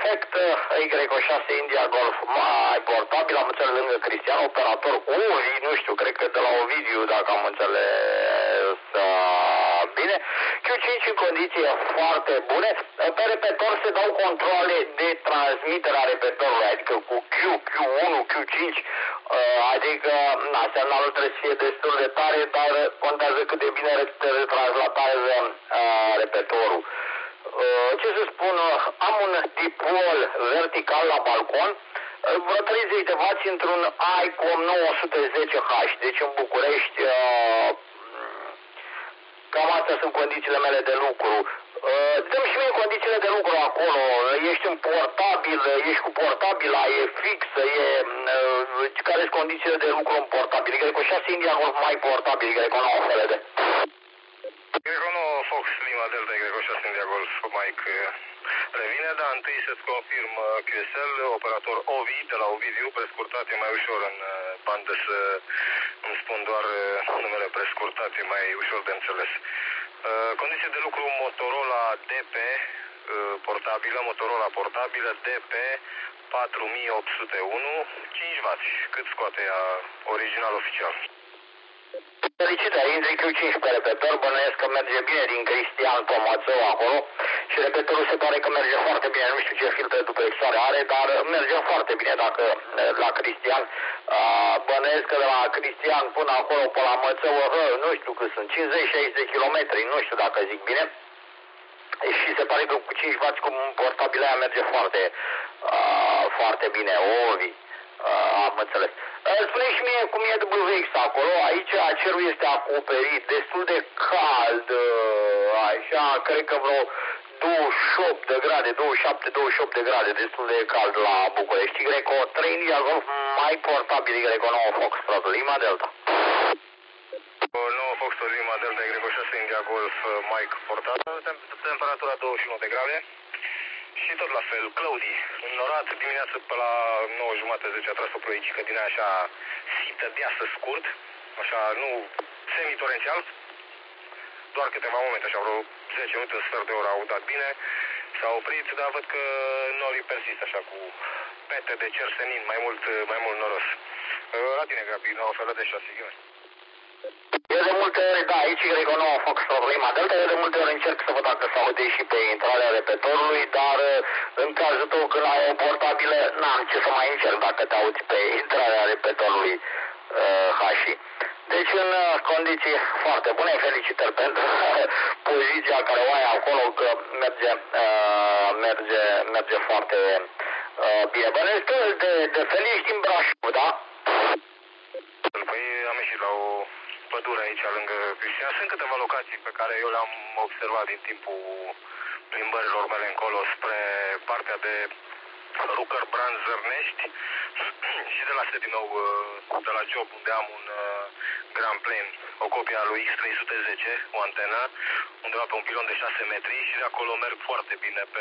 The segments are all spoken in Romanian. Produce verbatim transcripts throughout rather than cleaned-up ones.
perfect, Y șase India Golf mai portabil, am înțeles lângă Cristian, operator Ovi, nu știu, cred că de la Ovidiu, dacă am înțeles bine. Q cinci în condiții foarte bune. Pe repetor se dau controle de transmitere a repetorului, adică cu Q, Q unu, Q cinci, adică na, semnalul trebuie să fie destul de tare, dar contează cât de bine retranslatează repetorul. Ce să spun, am un dipol vertical la balcon, vreo treizeci de wați într-un ICOM nouă sute zece H, deci în București, cam astea sunt condițiile mele de lucru. Dăm și mie condițiile de lucru acolo, ești în portabil, ești cu portabila, e fixă, e, care sunt condițiile de lucru în portabil, Greco șase India Golf mai portabil, Greco nouă F L D. Greco nouă Fox Lima Delta, Greco șase India Golf, Mike revine, dar întâi să-ți confirm Q S L, operator Ovi, de la Ovidiu, prescurtat, e mai ușor în bandă să îmi spun doar numele prescurtat, e mai ușor de înțeles. Condiții de lucru Motorola D P, portabilă, Motorola portabilă D P patru mii opt sute unu, cinci wați, cât scoate ea original oficial? Felicitări, intri Q cinci pe repetor, bănuiesc că merge bine din Cristian Pomățău acolo și repetorul se pare că merge foarte bine, nu știu ce filtre după exoare are, dar merge foarte bine dacă la Cristian, bănuiesc că de la Cristian până acolo pe la Mățău, nu știu cât sunt, cincizeci șaizeci de kilometri, nu știu dacă zic bine, și se pare că cu cinci wați cu portabilă aia merge foarte, foarte bine, Ovi. Uh, am înțeles. Uh, spune și mie cum e W X acolo, aici cerul este acoperit, destul de cald, uh, așa, cred că vreo douăzeci și opt de grade, douăzeci și șapte douăzeci și opt de grade, destul de cald la București. Greco trei India Golf mai portabil, Greco nouă Fox Lima Delta. nouă Fox Lima Delta, Greco șase India Golf, Mike portabil, temperatura douăzeci și unu de grade. Și tot la fel, cloudy, înnorat dimineață pe la nouă jumate, zece a tras o ploicică din aia așa sită, deasă, scurt, așa, nu semi-torențial, doar câteva momente, așa vreo zece minute, un sfert de oră au dat bine, s-a oprit, dar văd că norii persistă așa cu pete de cer senin, mai mult, mai mult noros. La tine, Gabi, nouă F L D șase, Eu de multe ori, da, aici Greco nouă Fox Lima Delta, eu de multe ori încerc să văd dacă se aude și pe intrarea repetorului, dar în cazul tău când ai o portabilă, n-am ce să mai încerc dacă te auzi pe intrarea repetorului uh, H I. Deci în condiții foarte bune, felicitări pentru poziția care o ai acolo, că merge, uh, merge, merge foarte uh, bine. Bănesc de, de felici din Brașov, da? Păi am ieșit la o pădure aici lângă Cristian. Sunt câteva locații pe care eu le-am observat din timpul plimbărilor mele încolo spre partea de Rucăr, Bran, Zărnești și de la astea din nou, de la Job, unde am un Grand Plane, o copie a lui X trei sute zece, o antenă, undeva pe un pilon de șase metri și de acolo merg foarte bine pe,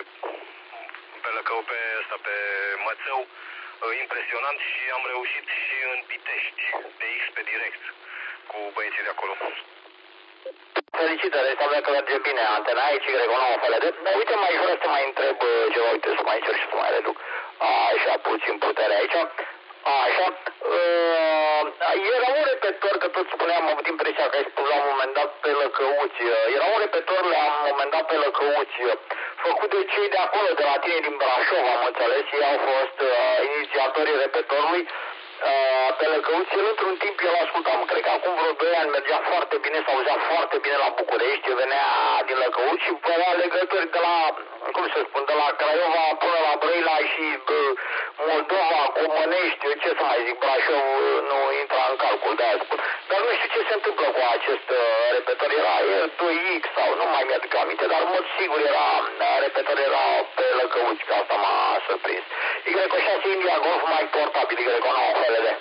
pe Lăcău, pe, ăsta, pe Mățău, impresionant, și am reușit și în Pitești, de X pe direct, cu băieții de acolo. Felicitări, înseamnă că merge bine antena aici, Greco nouă F L D. Dar uite, mai vreau să mai întreb ceva, uite, să mai încerc și să mai reduc așa puțin putere aici. Așa. Uh, era un repetor, că tot spuneam, am avut impresia că ai spus la un moment dat pe Lăcăuți. Era un repetor la un moment dat pe Lăcăuți, făcut de cei de acolo, de la tine din Brașov, am înțeles. Ei au fost uh, inițiatorii repetorului. Uh, pe Lăcăuți, el într-un timp eu ascultam, cred că acum vreo doi ani mergea foarte bine, s-auzea foarte bine la București, venea din Lăcăuți și făcea legături de la, cum să spun, de la Craiova până la Brăila și uh, Moldova, Comănești, ce să mai zic, Brașov nu intra în calcul, de aia spun. Dar nu știu ce se întâmplă cu acest uh, repetor, era el doi X sau nu mai mi-aduc aminte, dar în mod sigur era, uh, repetor era pe Lăcăuți, că asta m-a surprins. Y șase India Golf mai portabil, Y nouă F L D.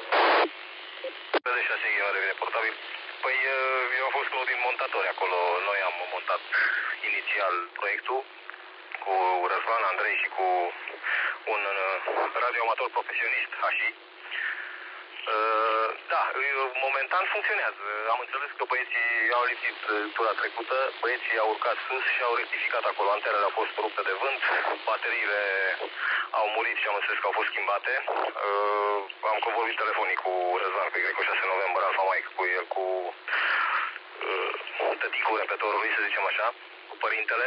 De șase devine portabil. Păi eu am fost unul din montatori acolo, noi am montat inițial proiectul cu Răzvan, Andrei și cu un radioamator profesionist, Hashi. Da, momentan funcționează. Am înțeles că băieții au lipsit tura trecută, băieții au urcat sus și au rectificat acolo. Antenele au fost rupte de vânt, bateriile au murit și am înțeles că au fost schimbate. Uh, am convorbit telefonic cu Răzvan, pe Greco șase noiembrie, Alfa Mike, cu el, cu uh, tăticul repetorului, să zicem așa, cu părintele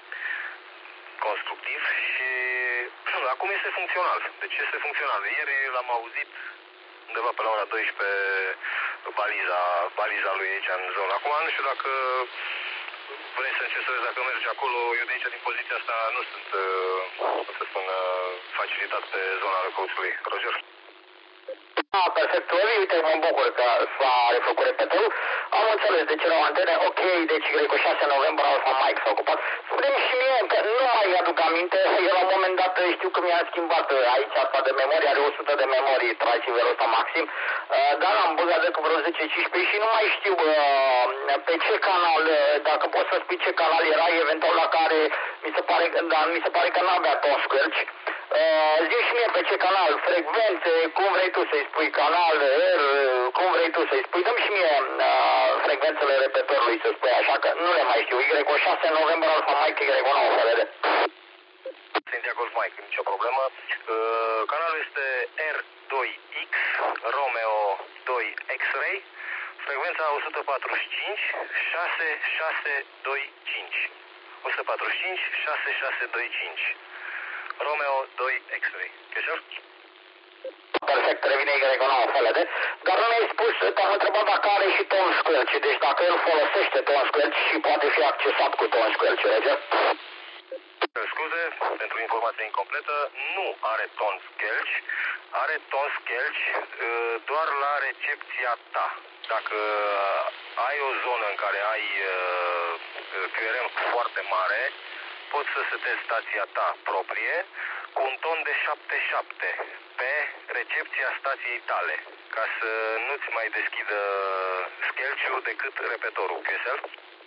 constructiv și acum este funcțional. Deci este funcțional. Ieri l-am auzit undeva pe la ora douăsprezece baliza, baliza lui aici în zonă. Acum nu știu dacă vrei să încerci, dacă mergi acolo, eu de aici din poziția asta nu sunt, cum să spun, facilitat pe zona răcăuțului. Roger? Ah, perfect. Uite, mă bucur că s-a refăcut repetorul. Am înțeles de ce erau antene. Ok, deci Greco șase noiembrie, Alfa Mike s-a ocupat. Spune-mi și mie că nu mai aduc aminte. Eu la un moment dat știu că mi-a schimbat aici asta de memorie. Are o sută de memorii transceiverul ăsta maxim. Dar am băgat de vreo zece cincisprezece și nu mai știu pe ce canal, dacă poți să spui ce canal era, eventual la care mi se pare, da, mi se pare că n-avea ton squelch. Uh, Zi-și mie pe ce canal, frecvențe, cum vrei tu să-i spui, canal, R, cum vrei tu să-i spui, dăm și mie uh, frecvențele repetorului, să spui așa, că nu le mai știu, Y șase noiembrie, Alfa Mike, Y nouă, să vede. India Golf Mike, nicio problemă. Uh, canalul este R doi X, Romeo doi X-Ray, frecvența o sută patruzeci și cinci șase șase doi cinci. o sută patruzeci și cinci șase șase doi cinci. Romeo doi X-Ray. Cheșor? Perfect, revine Y nouă, F L D. Dar nu mi-ai spus, te-am întrebat dacă are și ton squelch, deci dacă el folosește ton squelch și poate fi accesat cu ton squelch, Roger? Scuze, pentru informație incompletă, nu are ton squelch, are ton squelch doar la recepția ta. Dacă ai o zonă în care ai Q R M foarte mare, poți să setezi stația ta proprie cu un ton de șaptezeci și șapte pe recepția stației tale, ca să nu-ți mai deschidă squelch-ul decât repetorul. Q S L?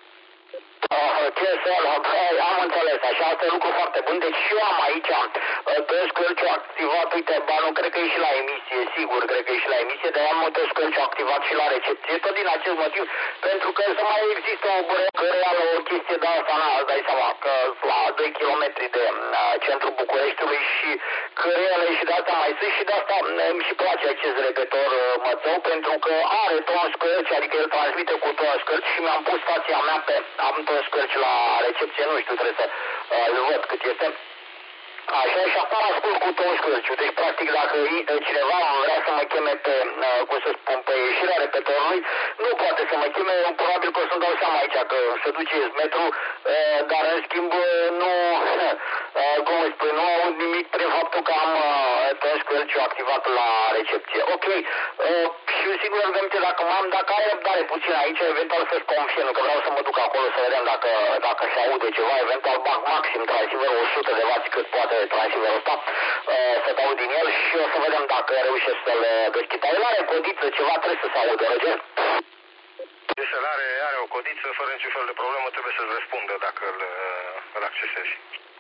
Q S L, am înțeles, așa, asta e lucru foarte bun. Deci și eu am aici ton squelch-ul activat, uite, ba, nu cred că e și la emisie, sigur, cred că e și la emisie, dar am ton squelch-ul activat și la recepție, tot din acest motiv, pentru că să mai există o reală o chestie de asta, na, îți dai seama, că la doi kilometri de uh, centrul Bucureștiului și căreele și de asta mai sunt și de asta îmi și place acest repetor uh, mățău, pentru că are ton squelch, adică el transmite cu ton squelch și mi-am pus stația mea pe, am ton squelch la recepție, nu știu, trebuie să uh, îl văd cât este. Așa, și acum ascult cu ton squelch. Deci, practic, dacă cineva vrea să mă cheme pe, uh, cum să spun, pe ieșirea repetorului, nu poate să mă cheme, probabil că o să-mi dau seama aici că se duce metru, uh, dar, în schimb, nu, uh, cum îi spui, nu aud nimic prin faptul că am uh, ton squelch-ul activat la recepție. Ok, uh, și sigur rugăminte, dacă m-am, dacă are răbdare puțin aici, eventual să-ți confirm, că vreau să mă duc acolo să vedem dacă, dacă se aude ceva, eventual bag maxim transceiver o sută de watt cât poate transceiverul ăsta, uh, să dau din el și o să vedem dacă reușesc să-l deschid. El are codiță, ceva trebuie să se aude, Roger? Deci el are, are o codiță, fără niciun fel de problemă, trebuie să-ți răspundă dacă îl, îl accesezi.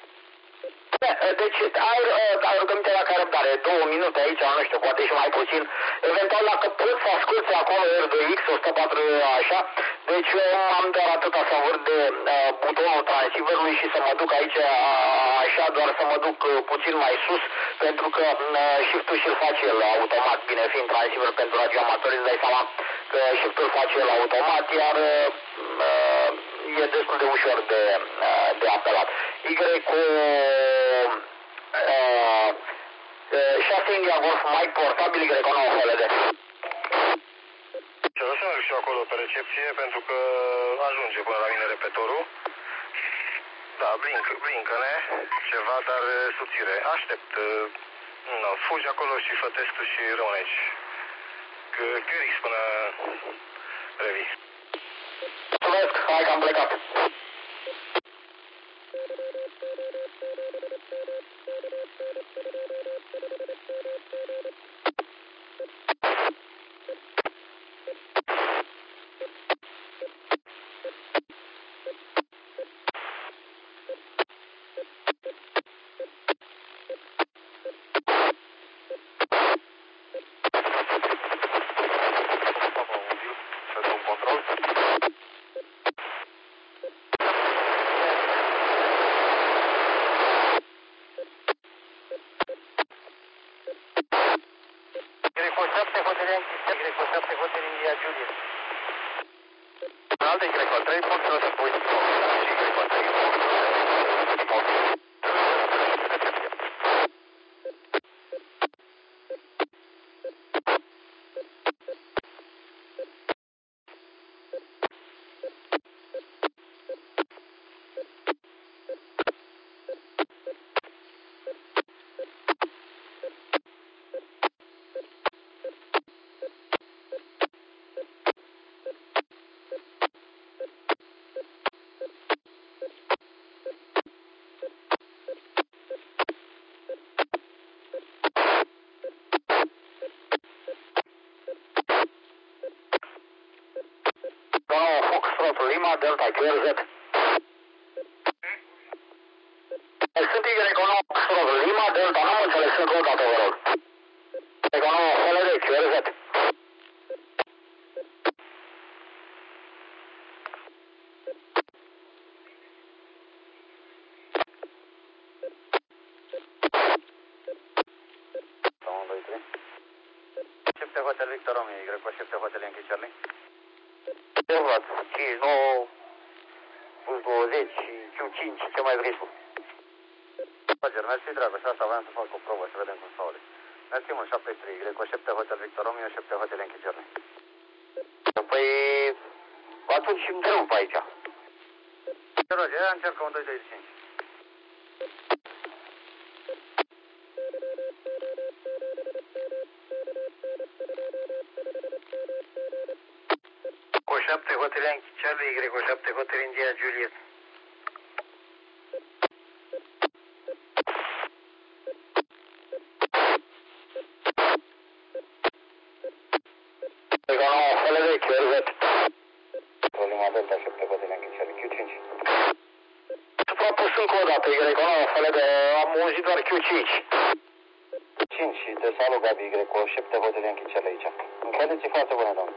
Deci ai, ai rugăminte dacă ai răbdare, două minute aici, nu știu, poate și mai puțin. Eventual dacă poți să asculti acolo R doi X, o sută patru așa, deci eu am doar atâta să văd de uh, butonul transceiverului și să mă duc aici uh, așa, doar să mă duc uh, puțin mai sus, pentru că uh, shift-ul și-l face el automat, bine fiind transceiver pentru radioamatori, îți dai seama că shift-ul face el automat, iar uh, e destul de ușor de, uh, de apelat. Y cu uh, șase India Golf Mike portabil Y nouă F L D. Ce o să merg și eu acolo pe recepție, pentru că ajunge până la mine repetorul. Da, blink, blincă-ne ceva, dar subțire. Aștept. No, fugi acolo și fă testul și rămâne aici. Q R X până revii. Mulțumesc, hai că am plecat. șapte Hotel Yankee Charlie, Y șapte Hotel India Juliet. Alte Y trei, Foxtrot, Whiskey Fox, și Y trei, Foxtrot, Fox. Lima, Delta, Q R Z. Sunt Y nouă, Foxtrot, Lima, Delta, n-am înțeles, sunt o dată, vă rog. Y nouă, Holiday, Q R Z. unu, doi, trei. șapte Hotel Victor Romeo, Y șapte Hotel Yankee Charlie. Observat, cinci nouă plus douăzeci și Q cinci, ce mai vrei tu? Roger, mersi, dragă, și asta aveam să fac o probă, să vedem cum stau. Mersi mult, șaptezeci și trei, Y șapte Hotel Victor Romeo, șapte Hotel Yankee Charlie. Păi, atunci îmi trebuie pe aici. Roger, ia încercă un doi doi cinci. șapte Hotel Yankee Charlie, Y șapte Hotel India Juliet. Y nouă, Holiday, Q R Z. Lima Delta, șapte Hotel Yankee Charlie, Q cinci. Suprapus încă o dată, Y nouă, Holiday, am auzit doar Q cinci. cinci, de salut, Gabi, Y șapte Hotel Yankee Charlie aici. Încredeți-i foarte bună, domnule.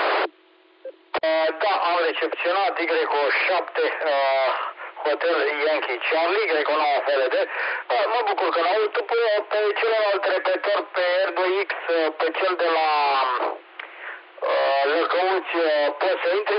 Da, am recepționat Y șapte uh, Hotel Yankee Charlie, Y nouă F L D. Uh, mă bucur că n-au pe, pe celălalt repetitor, pe R doi X, pe cel de la uh, Lăcăuți, uh, poți să intri?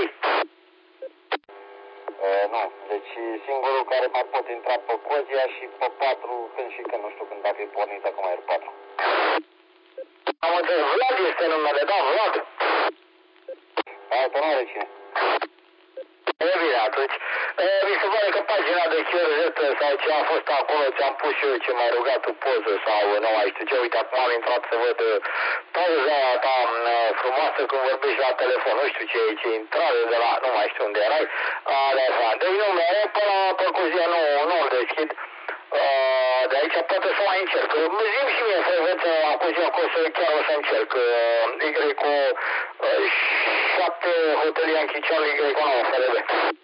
Uh, nu, deci singurul care mai pot intra pe Cozia și pe patru când și când, nu știu când, dacă e pornit acum R patru. Am înțeles, Vlad este numele, da, Vlad. Altă nu are cine. E bine atunci. E, mi se pare că pagina de Q R Z sau ce a fost acolo, ți-am pus și eu ce m-ai rugat tu poză sau nu mai știu ce. Uite, acum am intrat să văd pauza aia ta frumoasă când vorbești la telefon. Nu știu ce, ce intrare de la, nu mai știu unde erai. A, deci nu, mereu până la Păcuzia nu, nu-l deschid. Uh, de aici poate să mai încerc. Zi-mi și mie frecvența la Cuzia că o să chiar o să încerc. Uh, Y cu uh, șapte Hotel Yankee Charlie, Y cu nouă F L B.